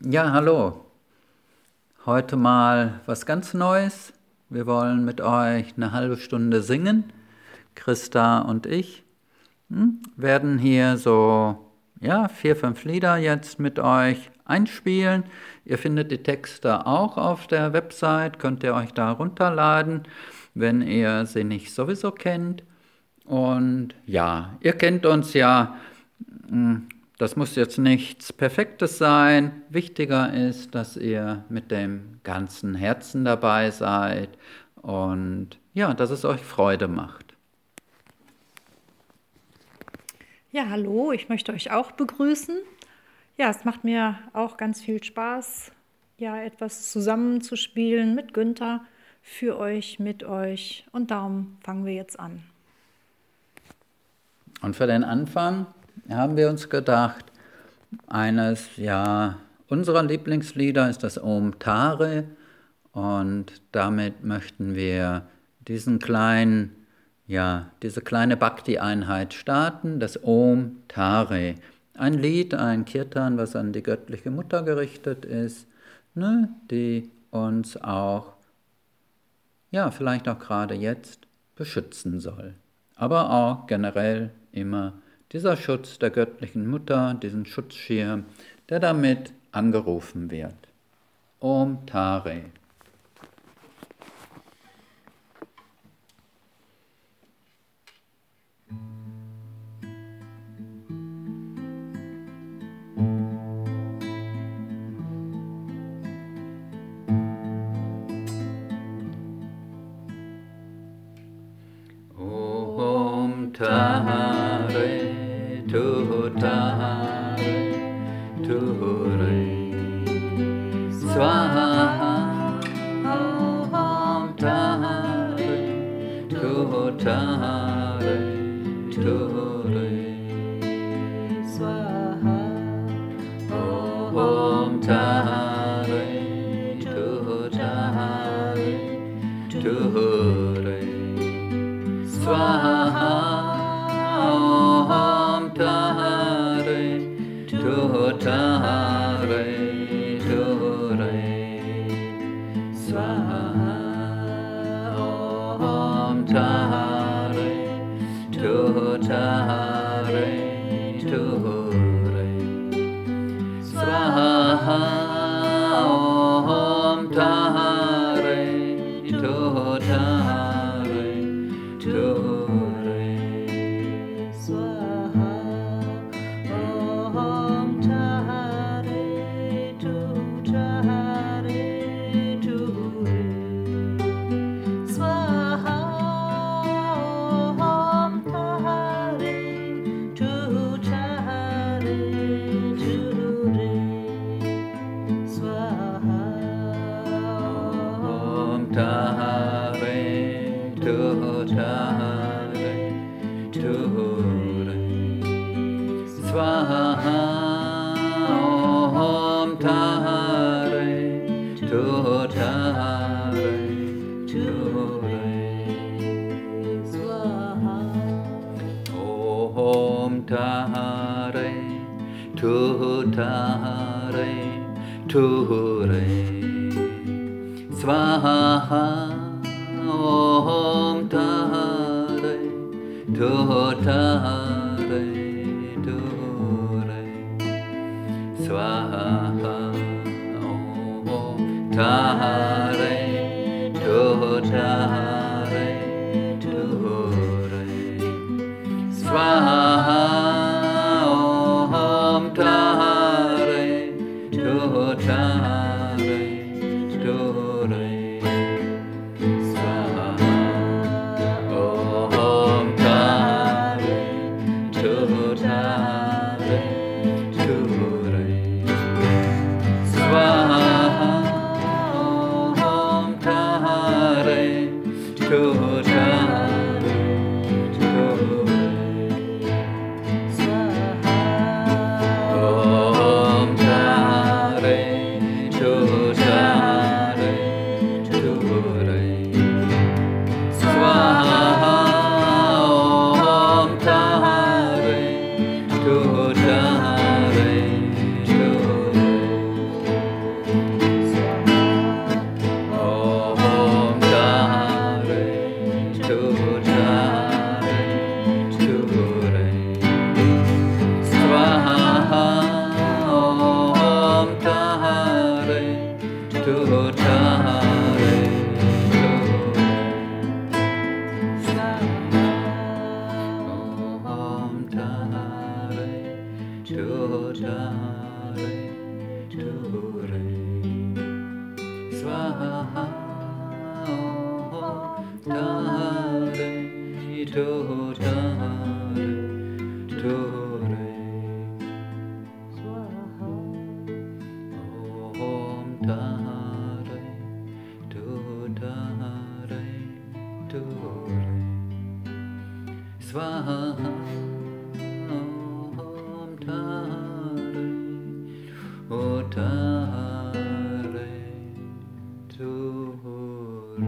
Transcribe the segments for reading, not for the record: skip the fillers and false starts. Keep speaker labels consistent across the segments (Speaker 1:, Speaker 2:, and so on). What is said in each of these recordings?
Speaker 1: Ja, hallo. Heute mal was ganz Neues. Wir wollen mit euch eine halbe Stunde singen. Christa und ich werden hier so, ja, 4, 5 Lieder jetzt mit euch einspielen. Ihr findet die Texte auch auf der Website, könnt ihr euch da runterladen, wenn ihr sie nicht sowieso kennt. Und ja, ihr kennt uns ja. Das muss jetzt nichts Perfektes sein. Wichtiger ist, dass ihr mit dem ganzen Herzen dabei seid und ja, dass es euch Freude macht.
Speaker 2: Ja, hallo, ich möchte euch auch begrüßen. Ja, es macht mir auch ganz viel Spaß, ja, etwas zusammenzuspielen mit Günther, für euch, mit euch. Und darum fangen wir jetzt an.
Speaker 1: Und für den Anfang haben wir uns gedacht, eines ja, unserer Lieblingslieder ist das Om Tare und damit möchten wir diesen kleinen, ja, diese kleine Bhakti-Einheit starten, das Om Tare. Ein Lied, ein Kirtan, was an die göttliche Mutter gerichtet ist, ne, die uns auch, ja, vielleicht auch gerade jetzt beschützen soll. Aber auch generell immer dieser Schutz der göttlichen Mutter, diesen Schutzschirm, der damit angerufen wird. Om Tare. Om Tare, Tu Tare, Tu Re, Swaha. Om Tare, Tu Tare, Tu Re, Swaha. Om Tare, Tu Tare, Tu Re, Swaha. Om Tare, Tu Tare, Tu Re, Swaha. Om Tare, Tu Tare, Tu Re, Swaha. Om Tare, Tu Tare, Tu Re, Swaha. Om Tare, Tu Tare, Tu Re, Swaha. Om Tare, Tu Tare, Tu Re, Swaha. Om Tare, Tu Tare, Tu Re, Swaha. Om Tare, Tu Tare, Tu Re, Swaha. Om Tare, Tu Tare, Tu Re, Swaha. Om Tare, Tu Tare, Tu Re, Swaha. Om Tare, Tu Tare, Tu Re, Swaha. Om Tare, Tu Tare, Tu Re, Swaha. Om Tare, Tu Tare, Tu Re, Swaha. Swaha Tare to Tare to Re Swaha Om Tare to Tare to Re Swaha Om Tare O Tare to Re.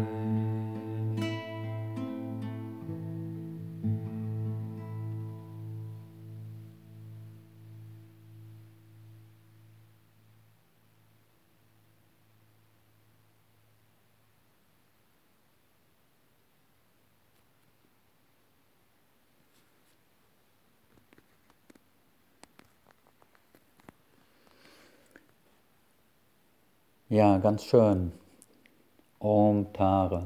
Speaker 1: Ja, ganz schön. Om Tare.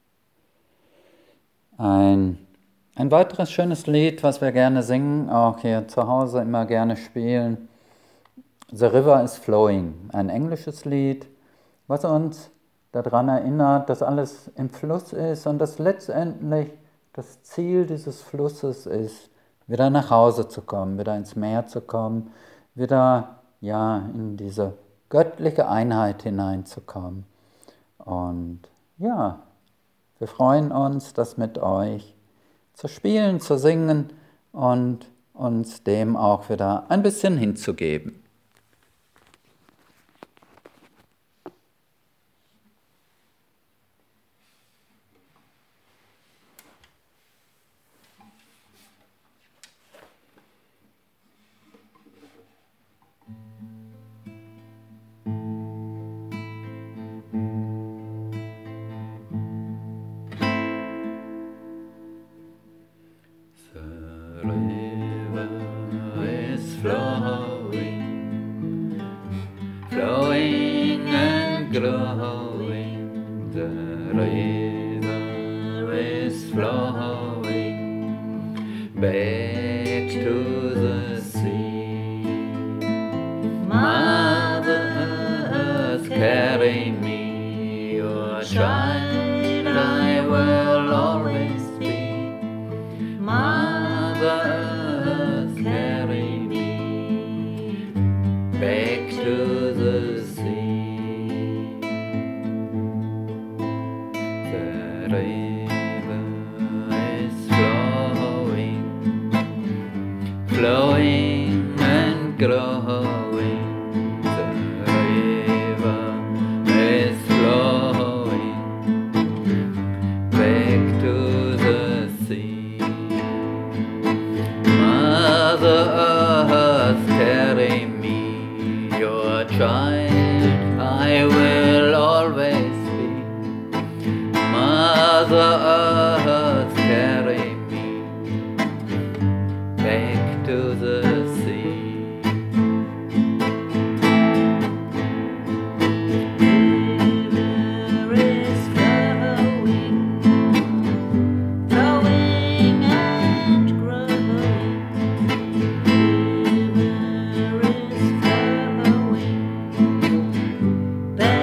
Speaker 1: Ein weiteres schönes Lied, was wir gerne singen, auch hier zu Hause immer gerne spielen. The River is Flowing, ein englisches Lied, was uns daran erinnert, dass alles im Fluss ist und dass letztendlich das Ziel dieses Flusses ist, wieder nach Hause zu kommen, wieder ins Meer zu kommen, wieder in diese göttliche Einheit hineinzukommen. Und ja, wir freuen uns, das mit euch zu spielen, zu singen und uns dem auch wieder ein bisschen hinzugeben. Flowing and growing, the river is flowing back to the sea. Mother Earth, carry me, your child I will always be. Mother Earth, carry me back to the sea. The river is flowing, flowing and growing. The river is flowing back to the sea. Mother Earth, carry me, your child I will always be. Mother Earth, carry me back to the sea.
Speaker 3: River is flowing, flowing and growing. River is flowing back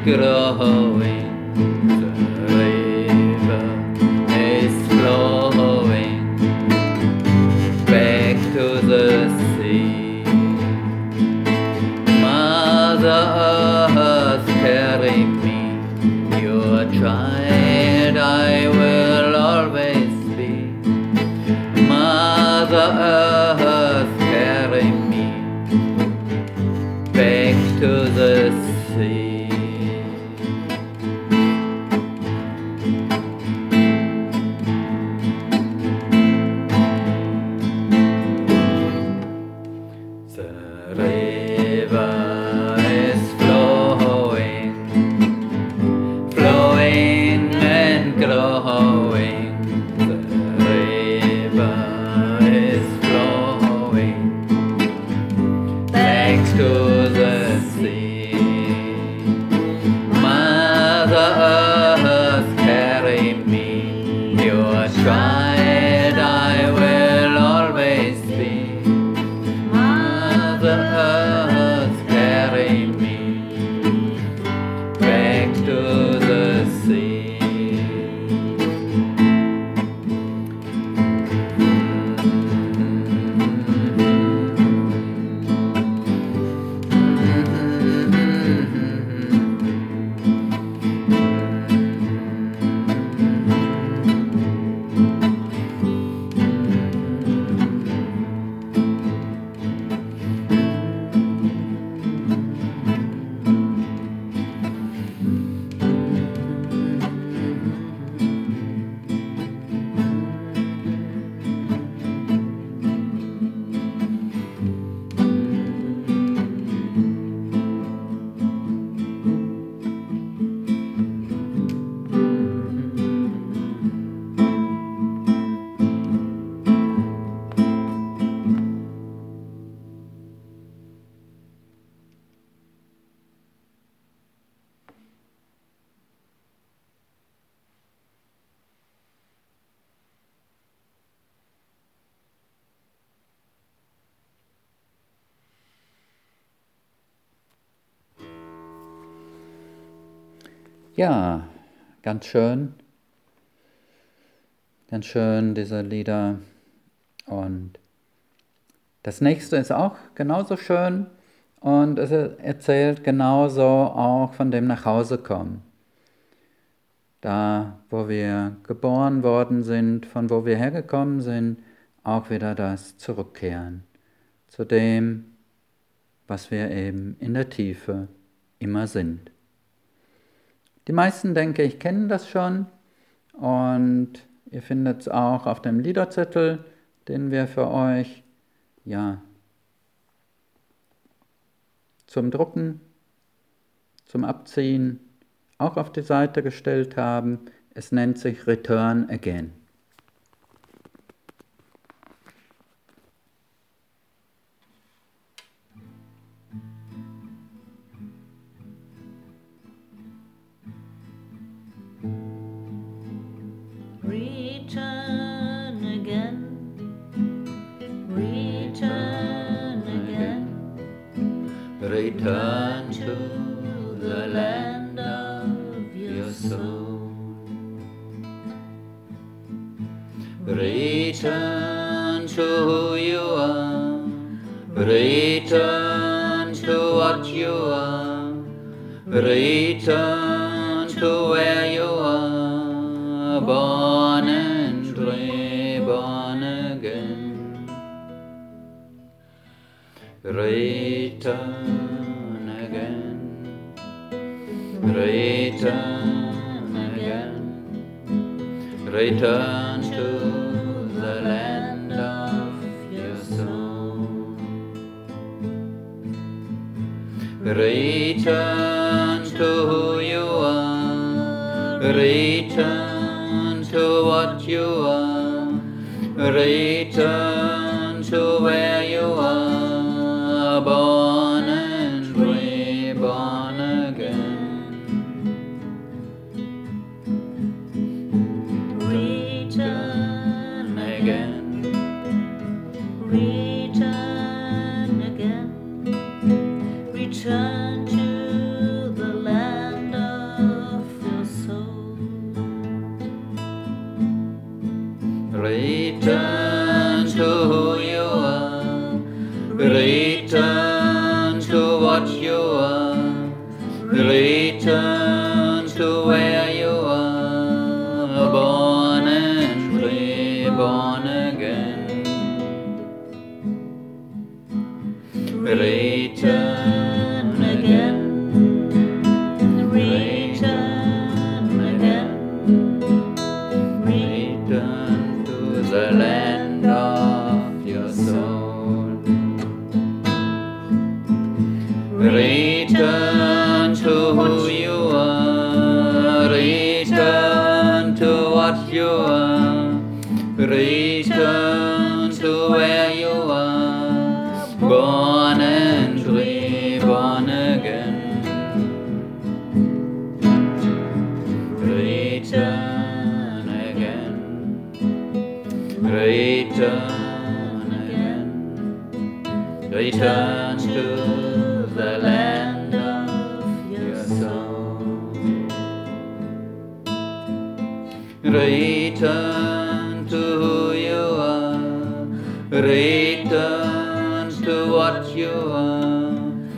Speaker 1: growing, the river is flowing back to the sea. Mother Earth, carry me, your child I will always be. Mother Earth, carry me back to the sea. The river is flowing, flowing and growing. The river is flowing back to the sea. Mother Earth, carry me, your child I will always be. Mother Earth, carry me back to the sea. Ja, ganz schön diese Lieder. Und das nächste ist auch genauso schön und es erzählt genauso auch von dem Nachhausekommen. Da, wo wir geboren worden sind, von wo wir hergekommen sind, auch wieder das Zurückkehren zu dem, was wir eben in der Tiefe immer sind. Die meisten, denke ich, kennen das schon und ihr findet es auch auf dem Liederzettel, den wir für euch zum Drucken, zum Abziehen auch auf die Seite gestellt haben. Es nennt sich Return Again.
Speaker 3: Return again, return again,
Speaker 1: Return to the land of your soul. Return to who you are. Return to what you are. Return to where you are. Born and reborn again. Return again. Return again. Return to the land of your soul. Return to who you are. Return to what you are. Return to where you are. Born and reborn again.
Speaker 3: return
Speaker 1: Again.
Speaker 3: return again, return to the land
Speaker 1: Return to where you are, born and reborn again. Return again. Return again. Return to the land of your soul. Return to who you are. Return to what you are. Return to where you are, born and reborn again. Return again. Return again. Return to the land of your soul. Return to who you are. Return to what you are.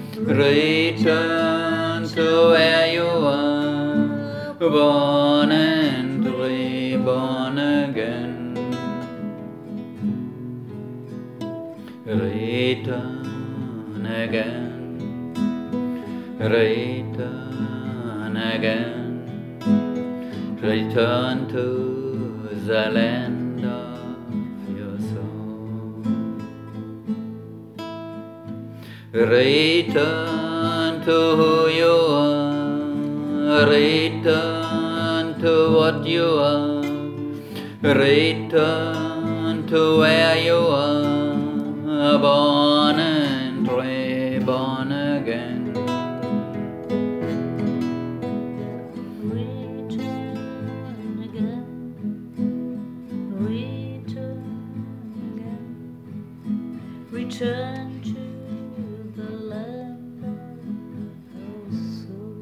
Speaker 1: Return to where you are, born and reborn again. Return again. Return again. Return to the land of your soul. Return to who you are. Return to what you are. Return to where you are, born and reborn again.
Speaker 3: Return again. Return again. Return to the land of our soul.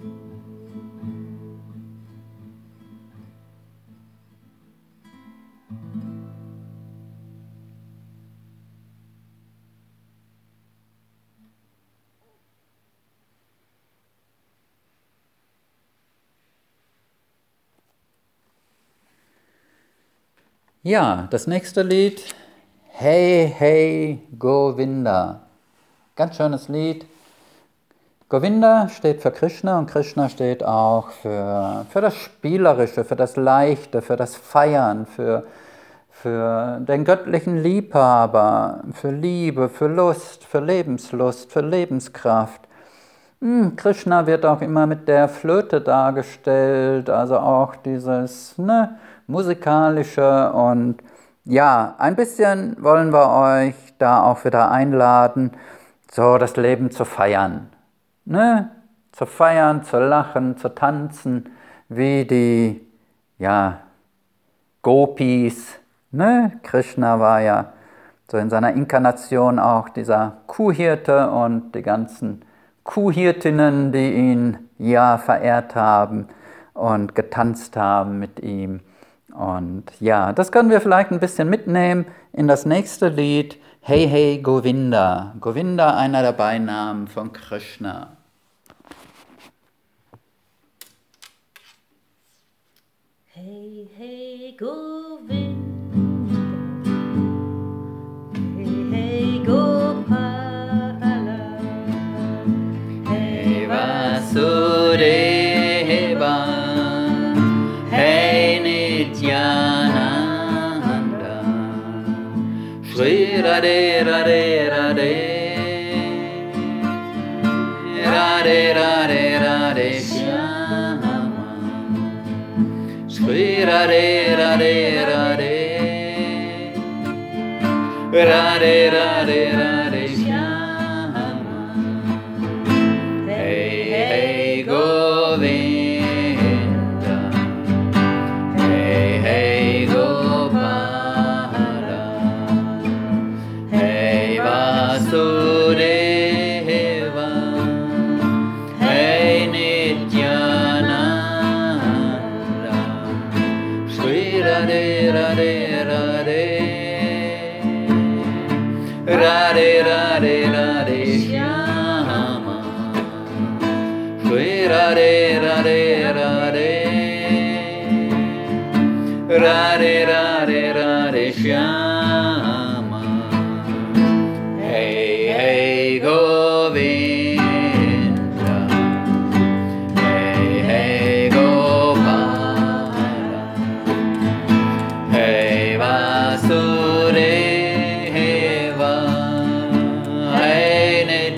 Speaker 1: Ja, das nächste Lied, Hey, hey, Govinda. Ganz schönes Lied. Govinda steht für Krishna und Krishna steht auch für das Spielerische, für das Leichte, für das Feiern, für den göttlichen Liebhaber, für Liebe, für Lust, für Lebenslust, für Lebenskraft. Krishna wird auch immer mit der Flöte dargestellt, also auch dieses musikalische, und ja, ein bisschen wollen wir euch da auch wieder einladen, so das Leben zu feiern. Zu feiern, zu lachen, zu tanzen, wie die Gopis. Krishna war ja so in seiner Inkarnation auch dieser Kuhhirte und die ganzen Kuhhirtinnen, die ihn verehrt haben und getanzt haben mit ihm. Und ja, das können wir vielleicht ein bisschen mitnehmen in das nächste Lied, Hey, hey, Govinda. Govinda, einer der Beinamen von Krishna.
Speaker 3: Hey, hey, Govinda. Hey, hey, Gopala. Hey,
Speaker 1: Vasudeva. Hey, Nityananda. Shri Radhe, Radhe, Radhe. Radhe, Radhe, Radhe, Shyama. Shri Radhe, Radhe, Radhe. Radhe, Radhe, Radhe, Shyama. Hey, hey, Govinda. Hey, hey, Gopala. Hey, Vasudeva. Hey, Nityananda. Shri Radhe, Radhe, Radhe. Radhe, Radhe, Radhe, Shyama. Shri Rade, rade, rade. Rade, rade, rade, Shyama. Hey, hey, Govinda. Hey, hey, Gopala. Hey, Vasudeva. Hey,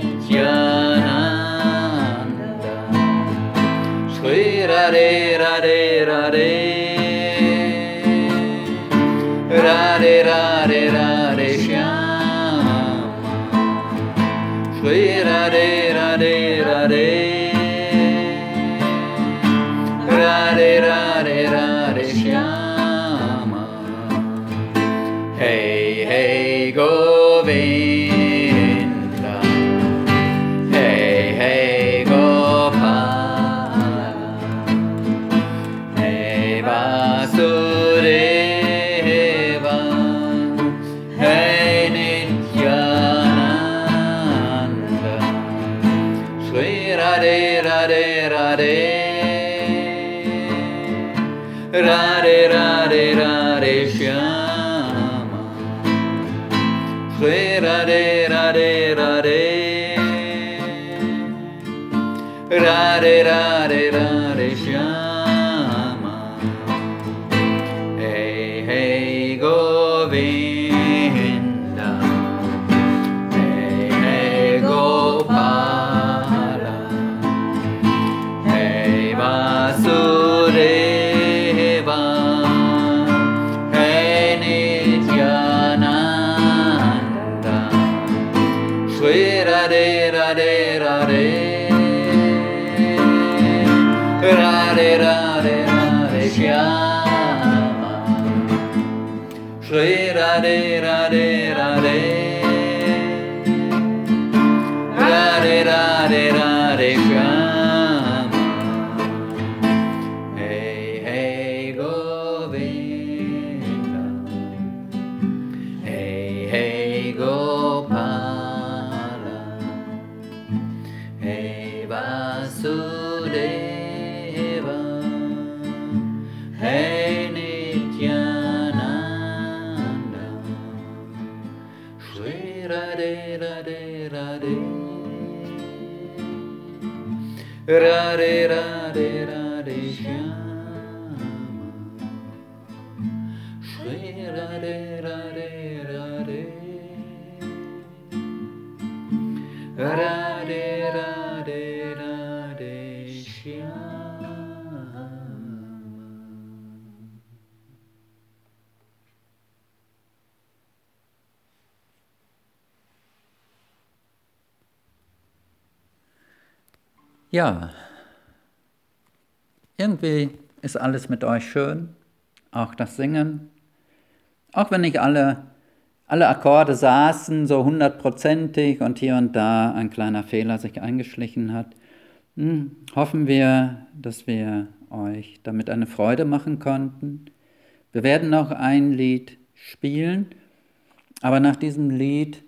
Speaker 1: Nityananda. Shri Radhe, Radhe, Radhe. Radhe, Radhe, Radhe, Shyama. Shri Radhe, Radhe, Radhe. Radhe, Radhe, Radhe, Shyama. Hey, hey, Govinda. Hey, hey, Gopala. Hey, Vasudeva. Hey, Nityananda. Shri Radhe, Radhe, Radhe. Radhe, Radhe, Radhe, Shyama. Shri Radhe, Radhe, Radhe. Radhe, Radhe, Radhe, Shyama. Hey, hey, Govinda. Hey, hey, Gopala. Hey, Vasudeva. Hey, Nityananda. Shri Radhe, Radhe, Radhe. Radhe, Radhe, Radhe, Shyama. Shri Radhe, Radhe, Radhe. Radhe, Radhe, Radhe, Shyama. Hey, hey, Govinda. Hey, hey, Gopala. Hey, Vasudeva. Hey, Nityananda. Shri Radhe, Radhe, Radhe. Radhe, Radhe, Radhe, Shyama. Shri Radhe, Radhe, Radhe. Radhe, Radhe, Radhe, Shyama. Ja, irgendwie ist alles mit euch schön, auch das Singen. Auch wenn nicht alle Akkorde saßen, so 100%ig und hier und da ein kleiner Fehler sich eingeschlichen hat, hoffen wir, dass wir euch damit eine Freude machen konnten. Wir werden noch ein Lied spielen, aber nach diesem Lied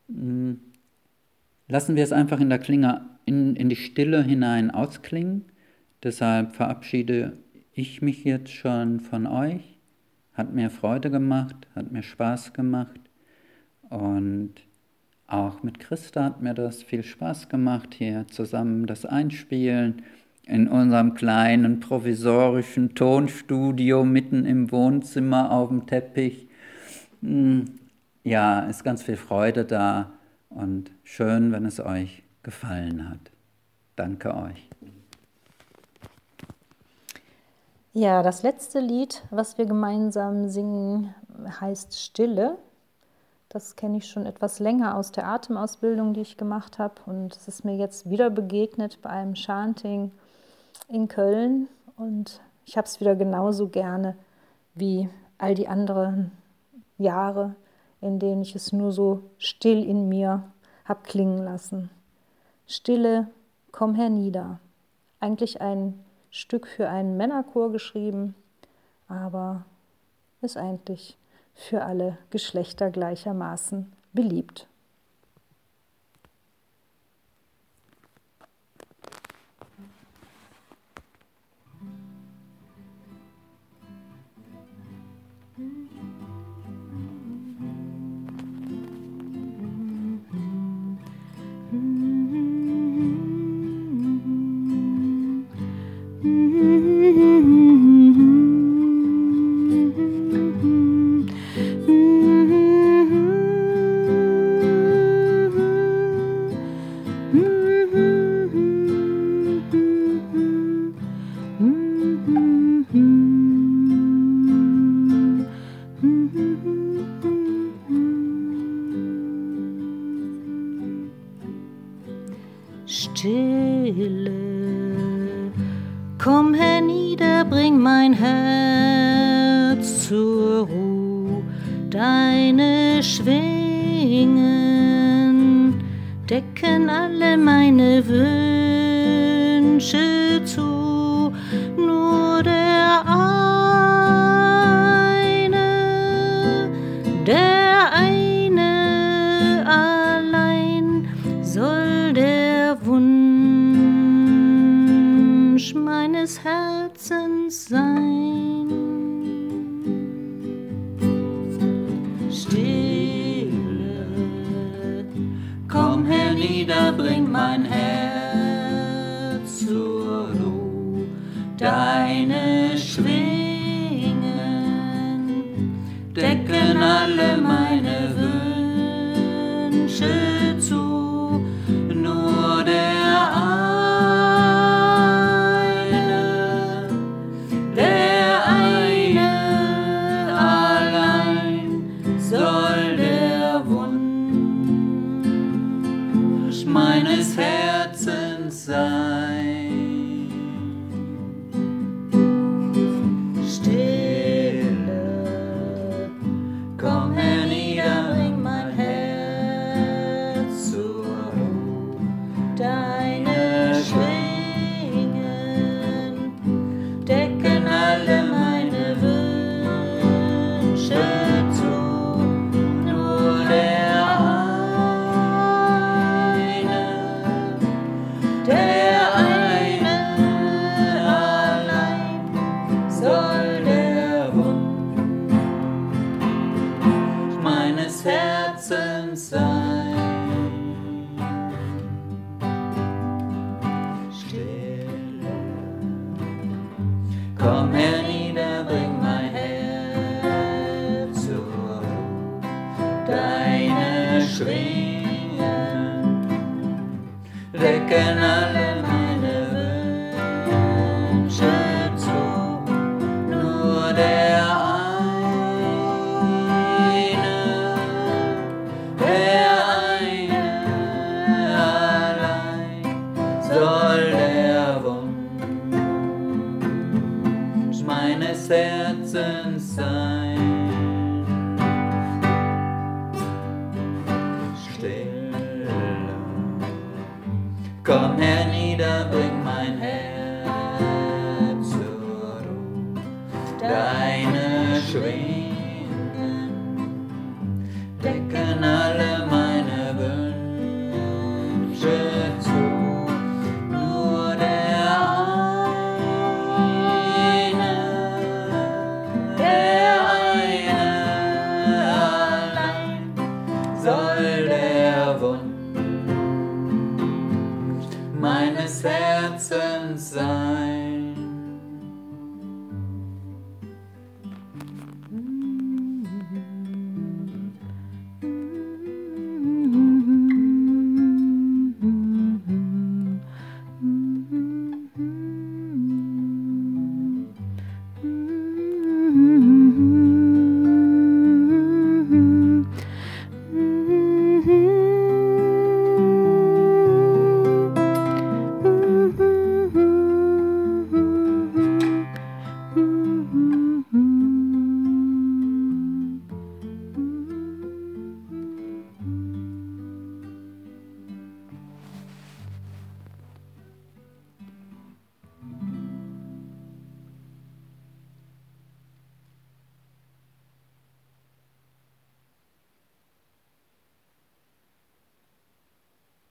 Speaker 1: lassen wir es einfach in der Klinge in die Stille hinein ausklingen. Deshalb verabschiede ich mich jetzt schon von euch. Hat mir Freude gemacht, hat mir Spaß gemacht und auch mit Christa hat mir das viel Spaß gemacht, hier zusammen das Einspielen in unserem kleinen provisorischen Tonstudio mitten im Wohnzimmer auf dem Teppich. Ja, ist ganz viel Freude da und schön, wenn es euch gefallen hat. Danke euch.
Speaker 2: Ja, das letzte Lied, was wir gemeinsam singen, heißt Stille. Das kenne ich schon etwas länger aus der Atemausbildung, die ich gemacht habe. Und es ist mir jetzt wieder begegnet bei einem Chanting in Köln. Und ich habe es wieder genauso gerne wie all die anderen Jahre, in denen ich es nur so still in mir habe klingen lassen. Stille, komm hernieder. Eigentlich ein Stück für einen Männerchor geschrieben, aber ist eigentlich für alle Geschlechter gleichermaßen beliebt.
Speaker 3: Komm hernieder, bring mein Herz zur Ruhe. Deine Schwingen decken alle meine Wünsche zu. Nur der eine allein soll der Wunsch meines Herzens sein. Stille,
Speaker 1: Komm hernieder, bring mein Herz zur Ruhe. Deine Schwingen decken alle meine Wünsche zu. Nur der eine allein soll der Wunsch meines Herzens sein.
Speaker 3: Stille,
Speaker 1: Komm hernieder,
Speaker 3: bring mein Herz zur Ruhe. Deine Schwingen decken alle meine Wünsche zu.
Speaker 1: nur der eine
Speaker 3: allein soll der
Speaker 1: Wunsch meines Herzens sein. Stille, komm hernieder, bring mein Herz zur Ruhe. Deine Schwingen decken alle meine Wünsche zu. Nur der eine allein soll der Wunsch meines Herzens sein. Stille, komm hernieder, bring